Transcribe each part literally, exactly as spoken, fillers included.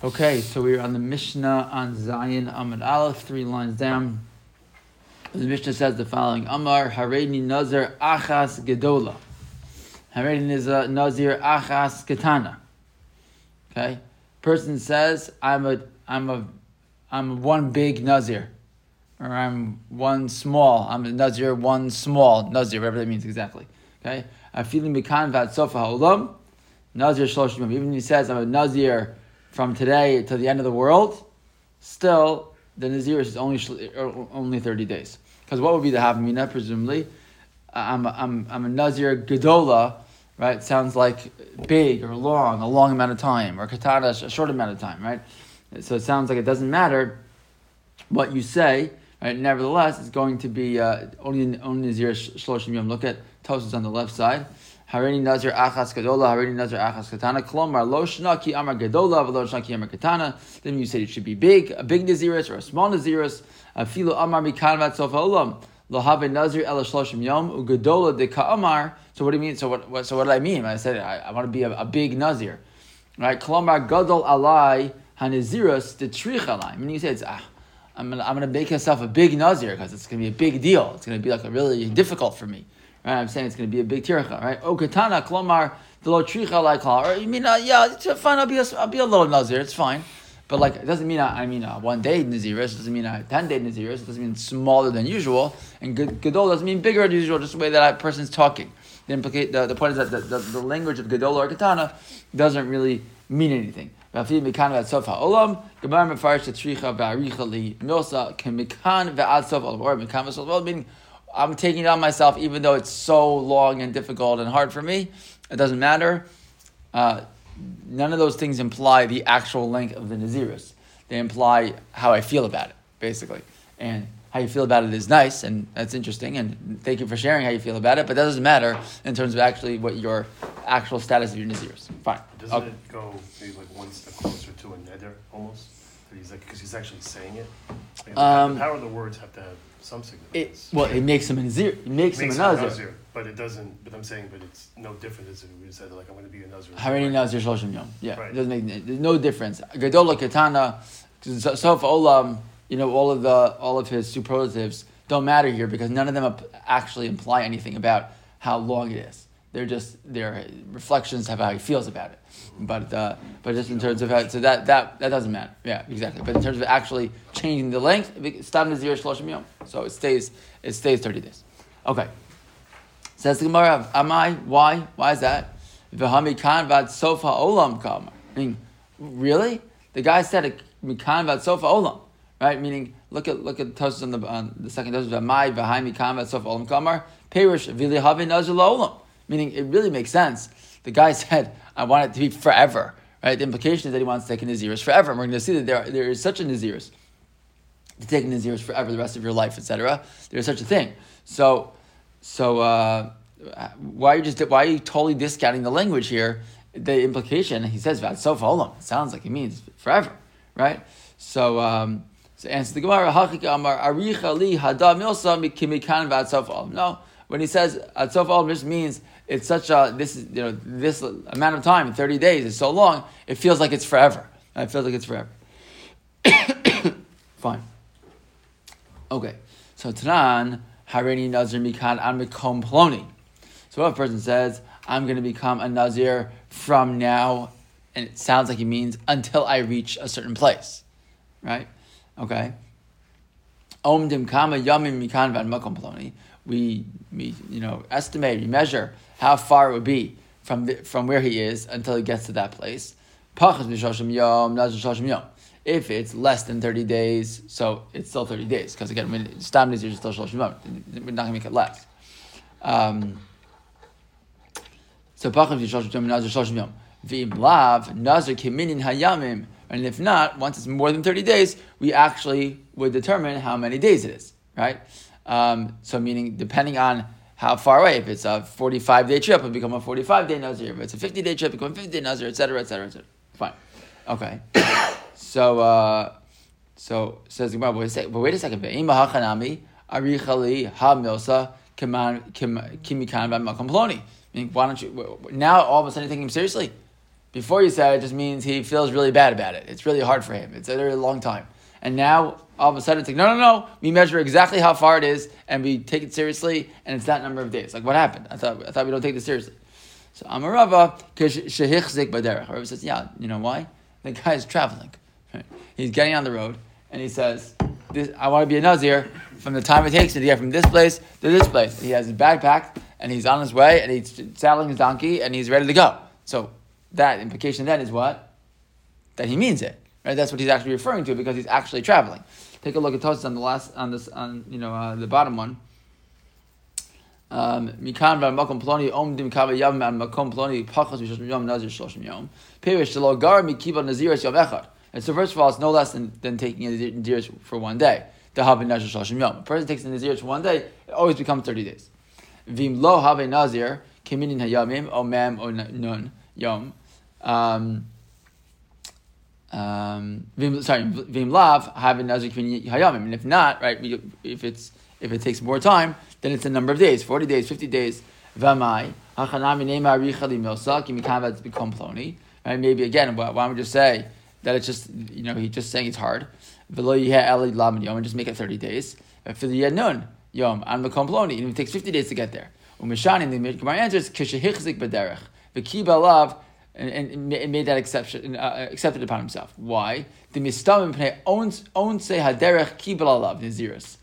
Okay, so we're on the Mishnah on Zayin Amud Aleph, three lines down. The Mishnah says the following: Amar Hareini Nazir Achas Gedola. Hareini Nazir Achas Ketana. Okay, person says, "I'm a, I'm a, I'm one big Nazir, or I'm one small. I'm a Nazir, one small Nazir, whatever that means exactly." Okay, I feel mikan vat sofa ha'olam Nazir shlosh yom. Even if he says, "I'm a Nazir from today to the end of the world," still the Nazir is only only thirty days. Because what would be the Havamina? Presumably, I'm a, I'm I'm a Nazir Gedola, right? Sounds like big or long, a long amount of time, or Katana, a short amount of time, right? So it sounds like it doesn't matter what you say, right? Nevertheless, it's going to be uh, only only Nazir Shloshim Yom. Look at Tosfos on the left side. Hareini Nazir Achas Gedola, Hareini Nazir Achas Katana. Klomar Lo Shnaki Amar Gedola, V'Lo Shnaki Amar Katana. Then you say it should be big, a big Naziris or a small Naziris. Afilu Amar Mikan Vat Sof Ha'olam Lo Have Nazir Ela Shloshim Yom Ugedola De Ka'amar. So what do you mean? So what? what so what did I mean? I said I, I want to be a, a big Nazir, right? Klomar Gadol Alai HaNazirus De Trich Alai. I mean, you say it's ah, I'm gonna I'm gonna make myself a big Nazir because it's gonna be a big deal. It's gonna be like a really difficult for me. Right, I'm saying it's going to be a big tircha, right? O katana klomar delo tricha like or you mean uh, yeah, it's fine. I'll be a, I'll be a little nazir. It's fine, but like it doesn't mean I, I mean a one day naziris. It doesn't mean a ten day naziris. It doesn't mean smaller than usual. And gadol doesn't mean bigger than usual. Just the way that person's talking. The implicate the, the point is that the, the, the language of gadol or katana doesn't really mean anything. Meaning I'm taking it on myself, even though it's so long and difficult and hard for me. It doesn't matter. Uh, none of those things imply the actual length of the Nazirus. They imply how I feel about it, basically. And how you feel about it is nice, and that's interesting, and thank you for sharing how you feel about it, but that doesn't matter in terms of actually what your actual status of your Nazirus. Fine. Doesn't okay. it go maybe like one step closer to a neder, almost? He's like, because he's actually saying it? Like, um, the power of the words have to have some significance. It, well, it makes him a Nazir. It makes, it makes him a Nazir. Nazir. But it doesn't, but I'm saying, but it's no different as if we said, like, I'm going to be a Nazir. Hareini Nazir Shloshim Yom. Yeah, right. It doesn't make, there's no difference. Gedola Katana, Sof Olam, you know, all of the, all of his superlatives don't matter here because none of them actually imply anything about how long it is. They're just, they're reflections of how he feels about it. But uh, but just in terms of how, so that, that that doesn't matter. Yeah, exactly. But in terms of actually changing the length, Stam Nazir Shloshim Yom. So it stays it stays thirty days. Okay. Says the Gemara, am I? Why? Why is that? V'hami kan vad sofa olam kamar. Meaning, really? The guy said mikan vad sofa olam, right? Meaning, look at look at Tosfos on the on the second Tosfos. V'mai v'hami kan vad sofa olam kamar. Perish v'li havi nazir olam. Meaning, it really makes sense. The guy said, I want it to be forever. Right? The implication is that he wants to take a Naziris forever. And we're going to see that there, there is such a Naziris to take a Naziris forever, the rest of your life, et cetera. There is such a thing. So, so uh, why are you just why are you totally discounting the language here? The implication, he says, Vatsof Olam. It sounds like he means forever, right? So, um, so answer the Gemara, Hachik Amar Aricha Li Hada Milsa Mikimikan Vatsof Olam. No, when he says Vatsof Olam, just means it's such a this is you know this amount of time, thirty days is so long. It feels like it's forever. It feels like it's forever. Fine. Okay. So Tanan Hareini Nazir Mikan Amikom Ploni. So what a person says, I'm going to become a Nazir from now, and it sounds like he means until I reach a certain place, right? Okay. Om Dim Kama Yamim Mikan Van Makom Ploni. We, we, you know, estimate, we measure how far it would be from the, from where he is until he gets to that place. If it's less than thirty days, so it's still thirty days, because again, when Stam Nazir is still Shoshim Yom, we're not going to make it less. Um, so and if not, once it's more than thirty days, we actually would determine how many days it is, right? Um, so meaning, depending on how far away, if it's a forty-five day trip, it'll become a forty-five day Nazir. If it's a fifty day trip, it'll become a fifty day Nazir, et cetera, et cetera, et cetera. Fine. Okay. so, uh, so, says the Gemara, but wait a second. Ve'ima hachanami, arichali ha-milsa, kimikan ba-makom ploni. Meaning, why don't you, now all of a sudden you're taking him seriously? Before you said it just means he feels really bad about it. It's really hard for him. It's a very long time. And now, all of a sudden, it's like, no, no, no. We measure exactly how far it is, and we take it seriously, and it's that number of days. Like, what happened? I thought I thought we don't take this seriously. So, Amarava, shehichzik baderech. Rava says, yeah, you know why? The guy is traveling. Right? He's getting on the road, and he says, this, I want to be a Nazir from the time it takes me to get from this place to this place. He has his bag packed, and he's on his way, and he's saddling his donkey, and he's ready to go. So, that implication then is what? That he means it. Right? That's what he's actually referring to because he's actually traveling. Take a look at Tosfos on the last, on this, on you know uh, the bottom one. Mikan v'makom ploni omdim kava yavim and makom ploni pachos mishloshim yom nazir shloshim yom. Perish shelo gar mikiva naziris yom echad. And so first of all, it's no less than, than taking a naziris for one day. The have nazir shloshim yom. A person takes a naziris for one day, it always becomes thirty days. Vim lo have nazir kiminin hayamim o mem o nun yom. Um, um, vim, sorry, vim lav have nazir kiminin hayamim. And if not, right, if it's if it takes more time, then it's a number of days, forty days, fifty days. V'amai hachanami neima aricha li milsa ki mikam v'tz become ploni. Right? Maybe again, why don't we just say that it's just, you know, he's just saying it's hard. V'lo yiheh eli lamed yom, and just make it thirty days. For the nun yom an become ploni, and it takes fifty days to get there. Umeshani, the Gemara answers kishehichzik b'derech v'ki balav, and, and, and made that exception, uh, accepted upon himself. Why? The mistam pnei owns owns say haderech ki balav nazirus.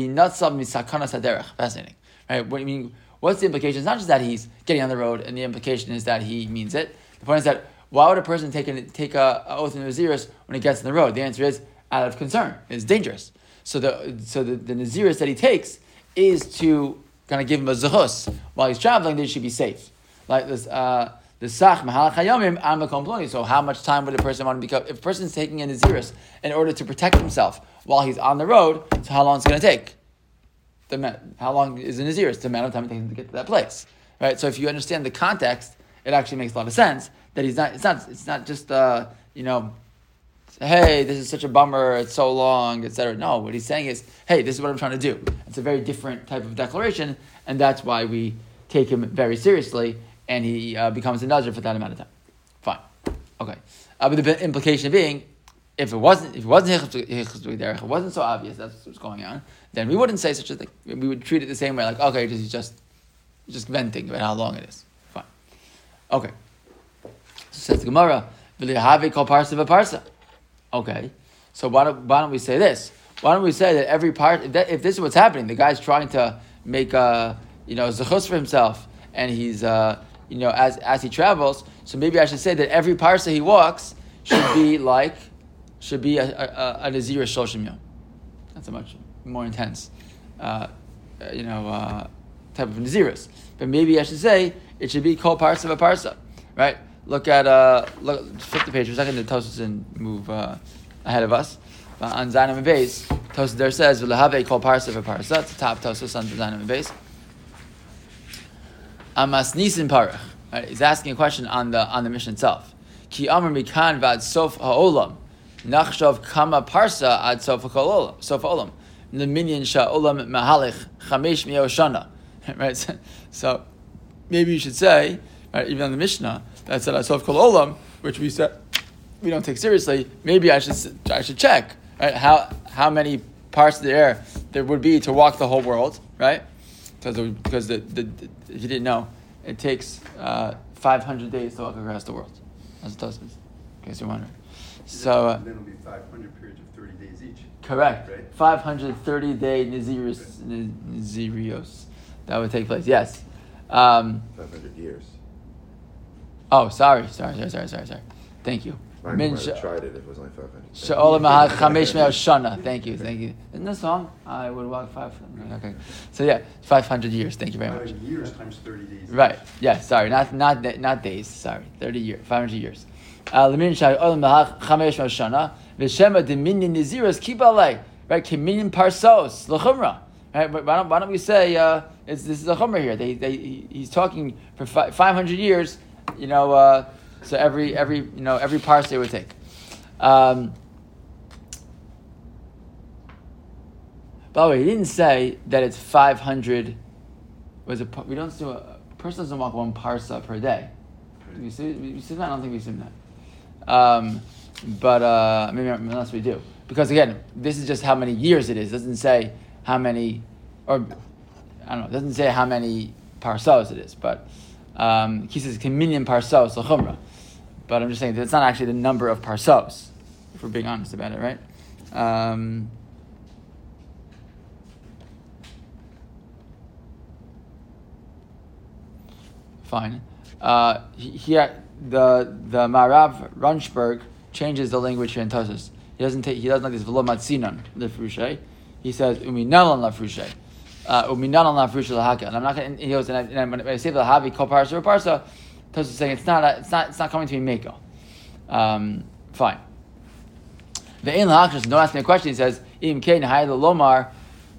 Fascinating, right? What do you mean? What's the implication? It's not just that he's getting on the road, and the implication is that he means it. The point is that why would a person take a take a, a oath in Naziris when he gets on the road? The answer is out of concern. It's dangerous. So the so the, the Naziris that he takes is to kind of give him a zechus while he's traveling. That he should be safe. Like this, uh, the sach mahalach hayomim am makom ploni. So how much time would a person want to become? If a person's taking a Naziris in order to protect himself while he's on the road, so how long is it going to take? The how long is the Naziris? The amount of time it takes him to get to that place, right? So if you understand the context, it actually makes a lot of sense that he's not. It's not. It's not just uh, you know, hey, this is such a bummer. It's so long, et cetera. No, what he's saying is, hey, this is what I'm trying to do. It's a very different type of declaration, and that's why we take him very seriously, and he uh, becomes a Nazir for that amount of time. Fine, okay. Uh, but the implication being, if it wasn't, if it wasn't Hichus Derech, it wasn't so obvious that's what's going on, then we wouldn't say such a thing. We would treat it the same way, like, okay, he's just, just venting about how long it is. Fine. Okay. So says the Gemara, V'lihave kol parsa v'parsa. Okay. So why don't, why don't we say this? Why don't we say that every part, if, that, if this is what's happening, the guy's trying to make a, you know, zechus for himself, and he's, uh, you know, as as he travels, so maybe I should say that every parsa he walks should be like, should be a, a, a Nazir Shloshim Yom. That's a much more intense, uh, you know, uh, type of Naziris. But maybe I should say it should be called parsa of a parsa, right? Look at, uh, look, flip the page for a second. The Tosfos and move uh, ahead of us. Uh, on Zainam and Beis, Tosfos there says, "V'lehave called parsa of a parsa." It's the top Tosfos on Zainam and Beis. Amas nisin parach. Right? He's asking a question on the on the mission itself. Ki amar mikan vad sof ha'olam. Nachshav kama parsa ad sofa olam. Sofa olam. The minyan sha olam mahalich chamesh miyot shana. Right. So, so maybe you should say, right, even on the Mishnah that said ad sofa olam, which we said we don't take seriously. Maybe I should I should check, right, how how many parts of the air there would be to walk the whole world, right? Because the, because the, the, the if you didn't know, it takes uh, five hundred days to walk across the world. That's what Tosfos, in case you're wondering. So uh, then it'll be five hundred periods of thirty days each. Correct. Right? five hundred thirty day Nazirios, Nazirios. That would take place. Yes. Um, five hundred years. Oh, sorry, sorry, sorry, sorry, sorry, sorry. Thank you. I might have tried it if it was only five hundred. Sha'olam ha'chamesh me'al shana. Thank you, thank you. Isn't the song? I would walk five. Okay. So yeah, five hundred years. Thank you very much. Five years times thirty days. Right. Yes. Sorry. Not not not days. Sorry. Thirty years. Five hundred years. Lemin sha'olam ha'chamesh me'al shana. V'shema deminyan naziros kibalei. Right. Keminyan parsos l'chumra. Right. Why don't Why don't we say uh, it's this is a chumra here? They they he's talking for five hundred years. You know. Uh, So every every you know every parse they would take. Um, by the way, he didn't say that it's five hundred. Was it? We don't do a, a person doesn't walk one parsa per day. We assume, we assume that? I don't think we assume that. Um, but uh, maybe unless we do, because again, this is just how many years it is. It doesn't say how many, or I don't know. It doesn't say how many parsos it is. But um, he says minyan parsos l'chumra. But I'm just saying that it's not actually the number of parsos, if we're being honest about it, right? Um, fine. Uh, here, the the Marav Runchberg changes the language here in Tosfos. He doesn't take. He doesn't like this v'lo matzinon lefrushay. He says uminalan lefrushay. Uh, uminalan lefrushay lahaka. And I'm not going. He goes, and, I, and when I say the havi kol parsa or parsa, Tosfos is saying it's not. A, it's not. It's not coming to be meko. Um, fine. The ein lahakshas. Don't ask me a question. He says im kein hayel lomar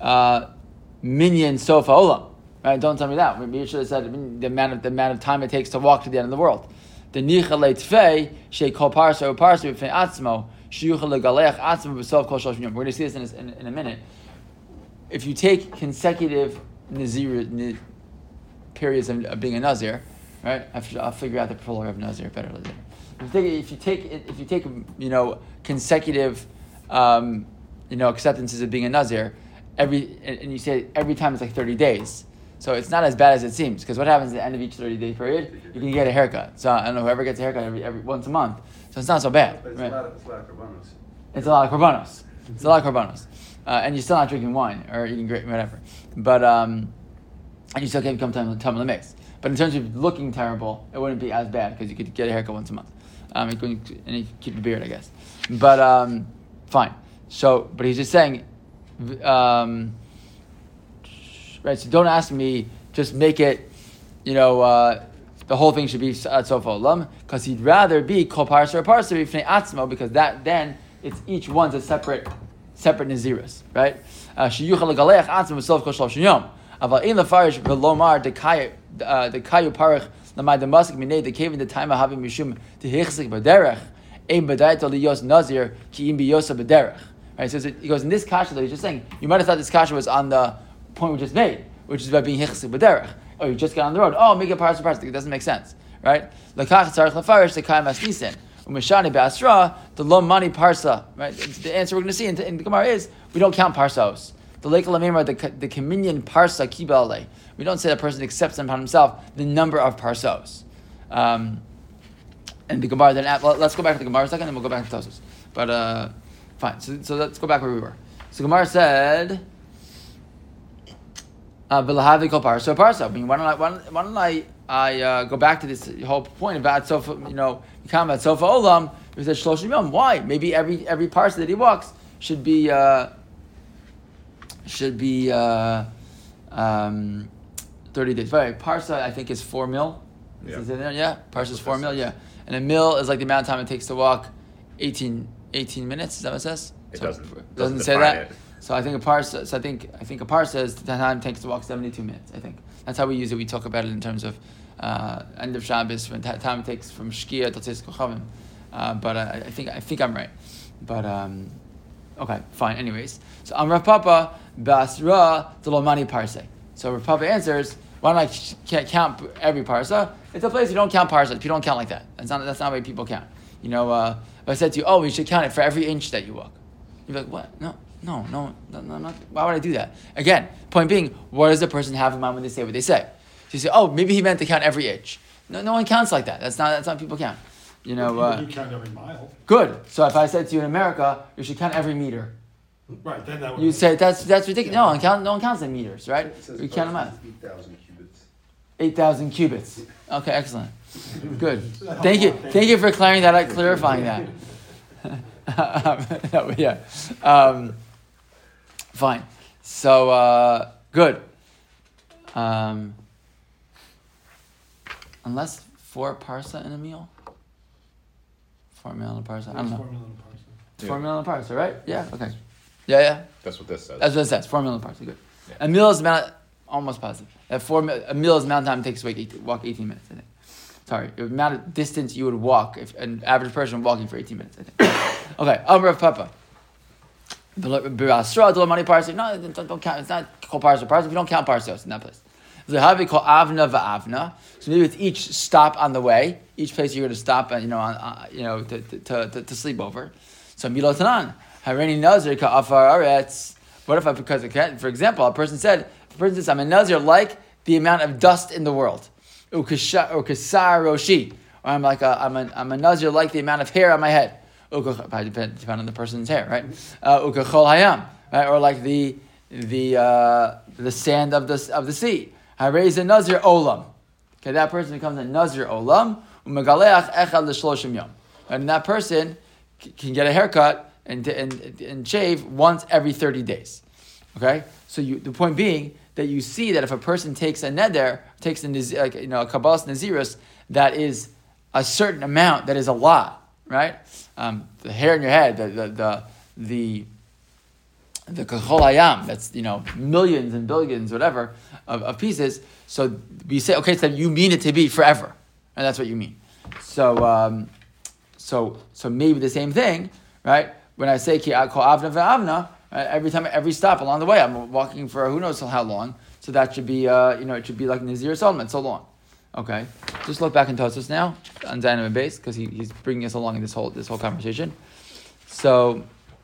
minyan sofa olam. Right? Don't tell me that. Maybe you should have said the amount of the amount of time it takes to walk to the end of the world. The nicha leitfei she kol parsa or parsa b'fnei atzmo sheyuchal legaleach atzmo b'sof kol shloshim yom. We're going to see this in a, in, in a minute. If you take consecutive nazir n- periods of, of being a nazir, right? I'll, I'll figure out the plural of nazir better later. If you take, if you take, if you take you know, consecutive, um, you know, acceptances of being a nazir, every and you say every time it's like thirty days. So it's not as bad as it seems, because what happens at the end of each thirty-day period? You can get a haircut. So I don't know, whoever gets a haircut every, every once a month. So it's not so bad. But it's, right? a lot of, it's a lot of korbanos. It's a lot of korbanos. It's a lot of korbanos. Uh, and you're still not drinking wine or eating grape, whatever. But, um, and you still can't become Tam Lamez. But in terms of looking terrible, it wouldn't be as bad, because you could get a haircut once a month. Um, and you can keep a beard, I guess. But, um, fine. So, but he's just saying, um, right, so don't ask me, just make it, you know, uh, the whole thing should be at Sofa Olam, because he'd rather be Kol Parsa or Parsa B'fnei Atzmo, because that then, it's each one's a separate, separate Naziris, right? Sheyuchal Legaleach Atzmo B'sof Kol Shloshim Yom. Aval in Lefarish V'lomar Dekayu Parach L'may Damasik Minei Dekevin Detayma Havim Mishum Tehichzik B'derech Ein B'dayto Liyos Nazir Ki Im Biyosa B'derech. Right, so he goes, in this kasha that he's just saying, you might have thought this kasha was on the point we just made, which is about being hichsik b'derech. Oh, you just got on the road. Oh, make it parsa parsa. It doesn't make sense, right? L'kach tzarich lefarish l'kayim asnisen u'meshani be'asra the lo mani parsa. Right. The answer we're going to see in, in the Gemara is we don't count parsos. The leikal lamimra the the communion parsa kibale. We don't say that person accepts upon himself the number of parsos. Um, and the Gemara then well, let's go back to the Gemara a second, then we'll go back to Tosfos. But uh, fine. So so let's go back where we were. So Gemara said. Uh, V'lahavi kol parsa parsa. I mean, why don't I? Why don't, why don't I? I uh, go back to this whole point about sofa. You know, you come about sofa olam. He said shloshim yom. Why? Maybe every every parsa that he walks should be uh, should be uh, um, thirty days. Right? Parsa, I think, is four mil. Yeah. Is it there? Yeah. Parsa is four mil. Yeah. And a mil is like the amount of time it takes to walk. eighteen, eighteen minutes. Is that what it says? It so doesn't. Doesn't, doesn't say that. it. So I think a parsa. So I think I think a parsa is the time it takes to walk seventy-two minutes. I think that's how we use it. We talk about it in terms of uh, end of Shabbos, when t- time it takes from Shkia to Tzis Kochavim. Uh, but uh, I think I think I'm right. But um, okay, fine. Anyways, so I'm Rav Papa Basra Delomani Parse. So Rav Papa answers, why don't I ch- can't count every parsa? It's a place you don't count parsa. You don't count like that. That's not that's not the way people count. You know, uh, if I said to you, oh, you should count it for every inch that you walk. You'd be like, what? No. No, no, no, no, not. Why would I do that? Again, point being, what does the person have in mind when they say what they say? So you say, oh, maybe he meant to count every inch. No, no one counts like that. That's not. That's not how people count. You know. Uh, you count every mile. Good. So if I said to you in America, you should count every meter. Right. Then that would. You say that's that's ridiculous. No one count. No one counts in meters, right? It says You count them out. eight thousand cubits. Eight thousand cubits. Okay, excellent. Good. Thank you. Thank you for clarifying that. Out, clarifying that. um, no, yeah. Um, Fine. So, uh, good. Um, unless four parsa in a meal? Four meal in a parsa? I don't know. It's four meal in a parsa, right? Yeah, okay. Yeah, yeah. That's what this says. That's what it says. Four meal in a parsa, good. Yeah. A meal is amount, almost positive. At four, a meal is the amount of time it takes to walk eighteen, walk eighteen minutes, I think. Sorry, the amount of distance you would walk, if an average person walking for eighteen minutes, I think. Okay, Amr of Papa. No, don't, don't count. It's not called parsa parsa. We don't count parsos in that place. Zahavi called Avna va'avna. So maybe it's each stop on the way, each place you're going to stop, you know, on, uh, you know, to to, to, to sleep over. So milotanan harini nazir ka'afar aretz. What if I, because for example, a person said, a person says, I'm a nazir like the amount of dust in the world, or kasar roshi, or I'm like a, I'm a, I'm a nazir like the amount of hair on my head. Depending on the person's hair, right? Ukachol hayam, right? Or like the the uh, the sand of the of the sea. Harei nazir olam. Okay, that person becomes a nazir olam. Umegaleach echad l'shloshim yom. And that person c- can get a haircut and, and and shave once every thirty days. Okay, so you, the point being that you see that if a person takes a neder, takes a naz- like, you know, a kabbalas nazirus, that is a certain amount, that is a lot, right? Um, the hair in your head, the the the the, the kachol hayam, that's, you know, millions and billions, whatever, of, of pieces. So we say, okay, so you mean it to be forever, and that's what you mean. So um, so so maybe the same thing, right? When I say ki call avna ve'avna, right, every time, every stop along the way, I'm walking for who knows how long. So that should be, uh, you know, it should be like Nazir Solomon, so long. Okay, just look back in Tosfos now on Zayin and base, because he, he's bringing us along in this whole this whole conversation. So,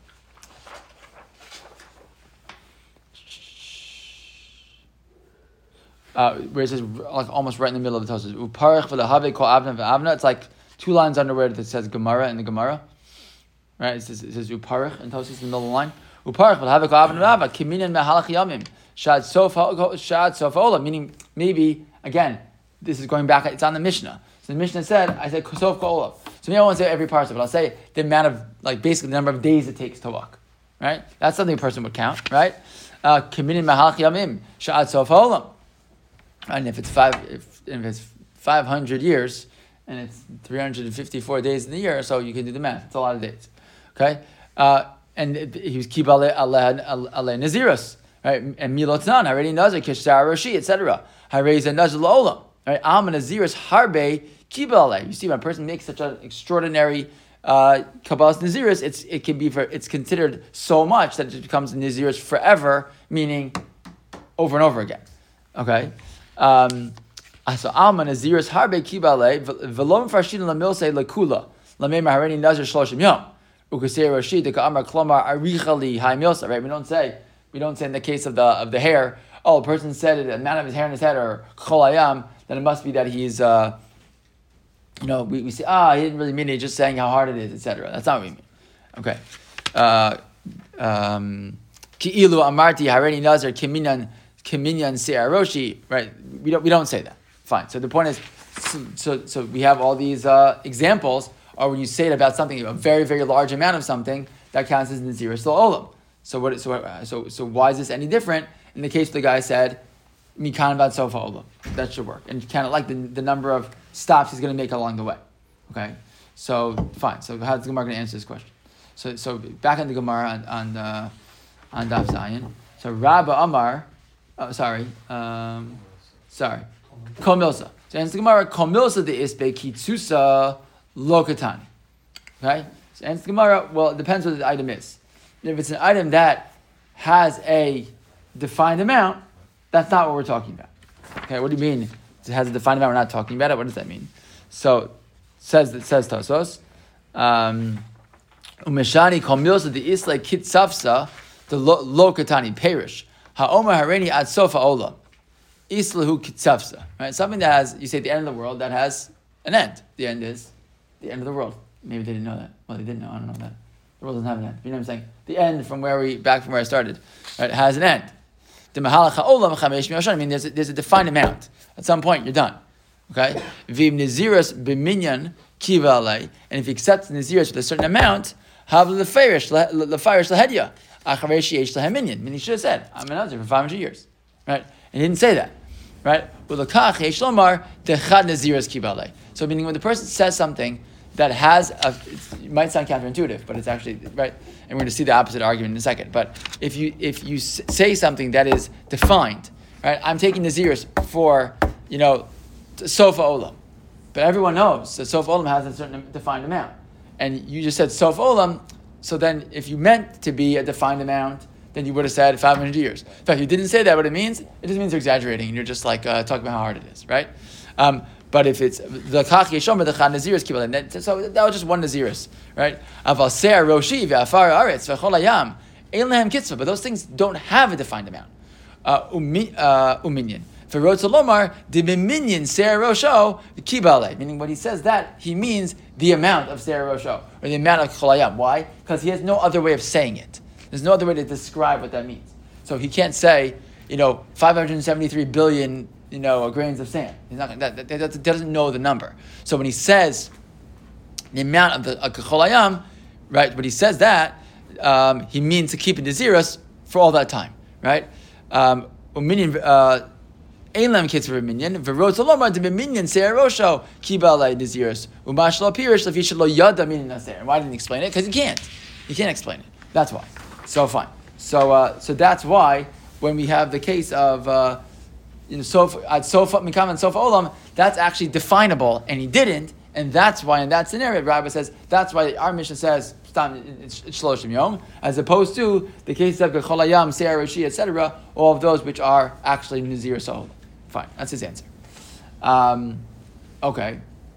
uh, where it says like almost right in the middle of the Tosfos, Uparich v'lehave kol avna ve'avna. It's like two lines under where it says Gemara in the Gemara, right? It says, it says Uparich in Tosfos in the middle of the line. Uparich v'lehave kol avna ve'avna kiminin mehalach yamim shad sof shad sof ola. Meaning maybe again. This is going back, it's on the Mishnah. So the Mishnah said, I said, Kosov Ka'olah. So maybe I won't say every part of it, I'll say the amount of, like basically the number of days it takes to walk. Right? That's something a person would count, right? Kiminin Mahalach Yamim, Sha'at Sof Ha'olam. And if it's five, if, if it's five hundred years, and it's three hundred fifty-four days in the year, so you can do the math. It's a lot of days. Okay? Uh, and it, he was Kib Ale Nazirus, right? And Milotnan, already Nazir, Kishar Roshi, et cetera. Harei Nazir La'olam. Right, Am Naziris Harbe Kibale. You see, when a person makes such an extraordinary uh, Kabbalas Naziris, it's it can be for, it's considered so much that it just becomes Naziris forever, meaning over and over again. Okay, um, so Am Naziris Harbe Kibale Velom Farshin Lamilse Lakula Lamei Mahareni Nazir Shloshim Yom Ukasei Rashi Deka Amar Klomar Arichali Hai Milsa. Right, we don't say we don't say in the case of the of the hair. Oh, a person said the amount of his hair in his head or Cholayam. Then it must be that he's, uh, you know, we, we say, ah, he didn't really mean it, he's just saying how hard it is, et cetera. That's not what we mean. Okay. Uh, um, Ki'ilu amarti hareni nazar kiminyan kiminyan se'aroshi. Right. We don't we don't say that. Fine. So the point is, so so, so we have all these uh, examples, or when you say it about something, a very very large amount of something, that counts as nazir still olam. So what? So so so why is this any different? In the case the guy said, Mikan bad sofa olam. That should work. And kind of like the, the number of stops he's going to make along the way. Okay? So, fine. So, how's the Gemara going to answer this question? So, so back on the Gemara on on, uh, on Daf Zayin. So, Rabba Amar, oh, sorry, um, sorry, Kol Milsa. So, answer the Gemara, Kol Milsa de Isbe Kitsusa Lokatani. Okay? So, answer the Gemara, well, it depends what the item is. If it's an item that has a defined amount, that's not what we're talking about. Okay, what do you mean? It has a defined amount, we're not talking about it. What does that mean? So, says it says Tosos. Umeshani kol milsa the isla kitsafsa the lokatani perish haomer hareni ad sofa ola islahu kitsafsa. Right, something that has, you say the end of the world, that has an end. The end is the end of the world. Maybe they didn't know that. Well, they didn't know. I don't know that. The world doesn't have an end. You know what I'm saying? The end from where we back from where I started. Right, it has an end. The mahalacha olam chamesh miyoshan. I mean, there's a, there's a defined amount. At some point, you're done. Okay? Vim naziras b'minyan kiva alei. And if you accept naziras with a certain amount, have lefarish lefarish lahedya acharesh yesh laheminyan. I mean, he should have said, I'm an nazir for five hundred years. Right? And he didn't say that. Right? Ulakach yesh lomar dechad naziras kiva alei. So meaning when the person says something that has a, it might sound counterintuitive, but it's actually right. And we're going to see the opposite argument in a second. But if you if you say something that is defined, right? I'm taking naziris for, you know, sofa olam, but everyone knows that sofa olam has a certain defined amount, and you just said sofa olam. So then, if you meant to be a defined amount, then you would have said five hundred years. In fact, you didn't say that. What it means, it just means you're exaggerating and you're just like uh, talking about how hard it is, right? Um, but if it's the kach yeshomer, the chan naziris kibbutz, so that was just one naziris, right? Aval ser roshi ve'afar aretz ve'chol hayam ein lehem kitzvah, but those things don't have a defined amount. Uh, uminyan. For Rotzalomar, the minyan ser rosho kibale, meaning when he says that, he means the amount of ser rosho, or the amount of chol hayam. Why? Because he has no other way of saying it. There's no other way to describe what that means. So he can't say, you know, five hundred seventy-three billion, you know, grains of sand. He's not that, that, that doesn't know the number. So when he says the amount of the chol hayam, right? When he says that, um, he means to keep it naziris for all that time, right? Um, uh, Einlam kitzvah minyan, v'rotzalomar de minyan seir rosho kibalei naziris umash lo pirish lefish lo yada minyan naser. And why didn't he explain it? Because he can't. He can't explain it. That's why. So fine. So uh, so that's why when we have the case of uh, you know sofa at sofa mikam and sofa olam, that's actually definable, and he didn't, and that's why in that scenario, Rabbi says that's why our Mishnah says it's shloshim yom, as opposed to the case of chol hayam, seir roshi, et cetera. All of those which are actually nazir sohol. Fine, that's his answer. Um, okay.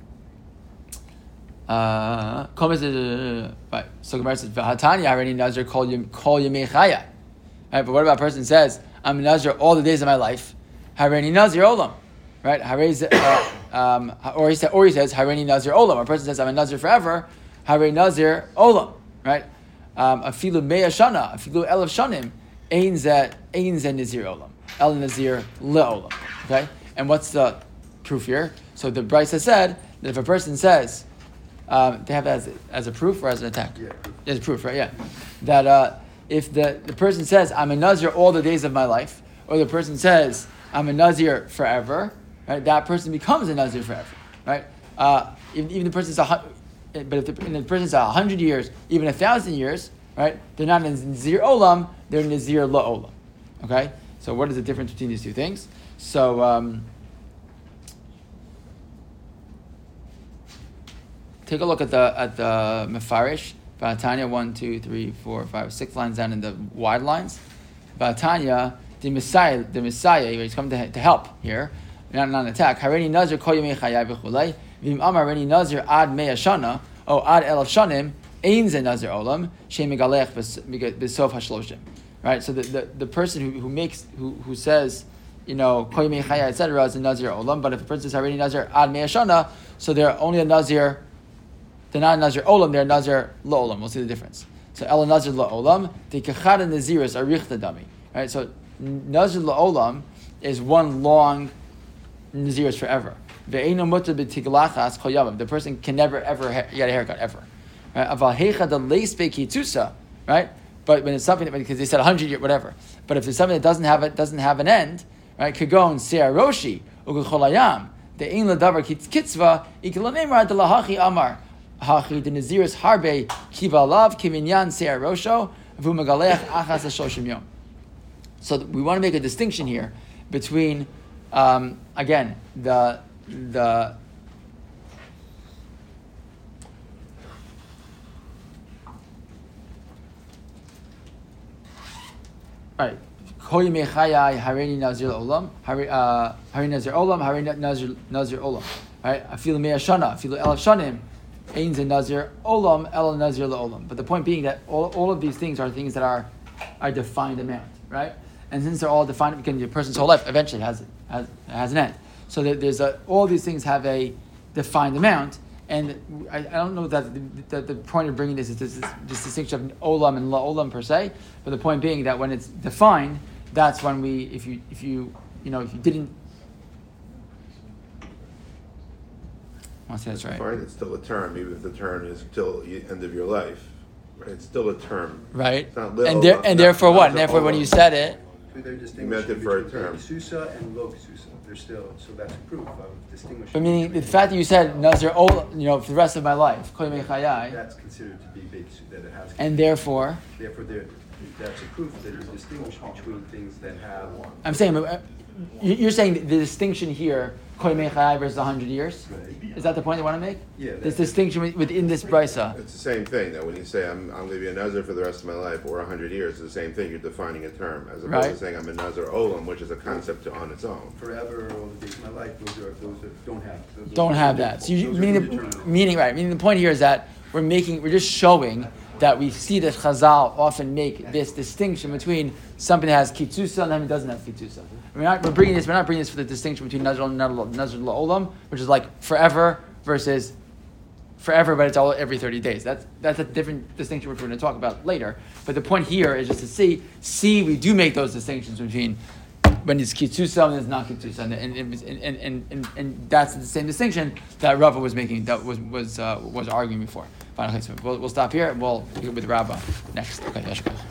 Uh, right. So Gemara says, "V'hatanya already nazir kol yem kol yemei chaya." Right, but what about a person who says, "I'm a nazir all the days of my life"? Hareni nazir olam, right? Harei, uh, um, or he says, or he says, "Hareni nazir olam." Or a person says, "I'm a nazir forever." Harei nazir olam, right? Afilu meya shana, afilu elef shanim, ein zeh ein zeh nazir olam, el nazir leolam. Okay, and what's the proof here? So the Brisa said that if a person says, um, they have that as a, as a proof or as an attack? Yeah, proof. As proof, right? Yeah. That uh, if the, the person says, I'm a Nazir all the days of my life, or the person says, I'm a Nazir forever, right? That person becomes a Nazir forever, right? Uh, even, even the person's a but if the, the person's a hundred years, even a thousand years, right? They're not a Nazir olam, they're Nazir la olam. Okay? So what is the difference between these two things? So, um, take a look at the at the Mefarish. V'atanya, one, two, three, four, five, six lines down in the wide lines. V'atanya, the Messiah, the Messiah, he's coming to, to help here, not, not an attack. Hareni nazir kol yemei chayai v'chulei. V'im amar hareni nazir ad mea shana, o ad elaf shanim, ein ze nazir olam, she megalech b'sof hashloshim. Right. So the, the, the person who, who makes who who says, you know, kol yemei chayai, et cetera, is a nazir olam. But if a person is hareni nazir ad mea shana, so they're only a nazir. They're not Nazir Olam, they're Nazir Lo Olam. We'll see the difference. So El Nazir Lo Olam, the Kechad Naziris Arichta Dami. Right? So Nazir Lo Olam is one long Naziris forever. Ve'eino mutar b'tiglachas kol yamim. The person can never ever ha- get a haircut ever. Right? Aval heicha the leis be'kitzusa. Right? But when it's something that, because they said a hundred years, whatever. But if it's something that doesn't have it, doesn't have an end, right? Kagon Seir Roshi U'Gecholayam. The Ein Ladavar Kitzva Ikelanemar de Lahachi Amar. Hachi the Naziris Harbe Kivalav Kivinyan Seir Rosho Vumagalech Achas Shoshim Yom. So we want to make a distinction here between, um, again, the the right. Koyi Mechayai Harini Nazir Olam Hari Hari Nazir Olam Hari Nazir Nazir Olam. Right. Afilu Mea Shana Afilu Elaf Shanim. Ein and Nazir Olam, El Nazir Olam. But the point being that all, all of these things are things that are are defined amount, right? And since they're all defined, because your person's whole life eventually has has has an end. So there, there's a, all these things have a defined amount, and I, I don't know that the, the, the point of bringing this is this, this, this distinction of Olam and La Olam per se. But the point being that when it's defined, that's when we, if you if you you know if you didn't. I'll say that's right. Fine, it's still a term, even if the term is till the end of your life. Right? It's still a term. Right. It's not little, and there, and not, therefore not what? And therefore when you said it, So they're you distinguishing meant it for a between term. Susa and Lo Susa. They're still, so that's proof of distinguishing. but meaning the between- fact that you said Nazir Ol, you know, for the rest of my life, Kol Yemei Chayai, That's considered to be big, that it has. and therefore, Therefore, there- that's a proof that you distinguish between things that have. I'm saying, uh, You- You're saying the distinction here, Kol Yemei Chayai versus one hundred years? Right. Is that the point you want to make? Yeah, This that's- distinction wi- within this brisa. It's the same thing, that when you say I'm, I'm gonna be a Nazir for the rest of my life, or a hundred years, it's the same thing, you're defining a term, as opposed Right. to saying I'm a Nazir Olam, which is a concept to- on its own. Forever, all the days of my life, those are, those that don't have. those are- Don't have that. So you, those are meaning, the, indeterminate. meaning, right, meaning the point here is that we're making, we're just showing that we see that Chazal often make this distinction between something that has kitzusa and something that doesn't have kitzusa. We're not, we're bringing this, we're not bringing this for the distinction between Nazir and Nazir La'olam, which is like forever versus forever, but it's all every thirty days. That's that's a different distinction which we're going to talk about later. But the point here is just to see, see we do make those distinctions between when it's kitzusa and it's not kitzusa, and and, and, and, and, and and that's the same distinction that Rava was making, that was was uh, was arguing before. Finally, so we'll, we'll stop here and we'll be with Rava next. Okay, Yeshua.